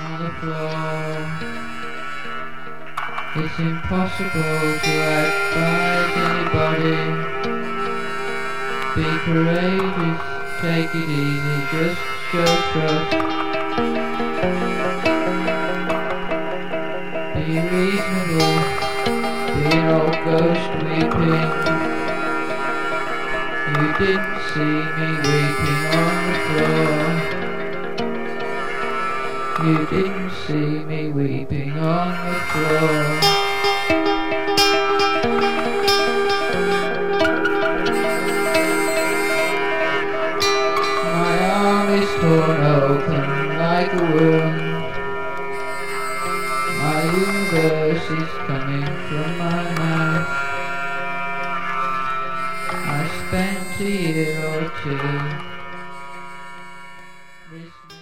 on the floor. It's impossible to advise anybody. Be courageous, take it easy, just show trust. Be reasonable, be an old ghost weeping. You didn't see me weeping on the floor. You didn't see me weeping on the floor. My arm is torn open like a wound. My universe is coming from my mouth. I spent a year or two listening.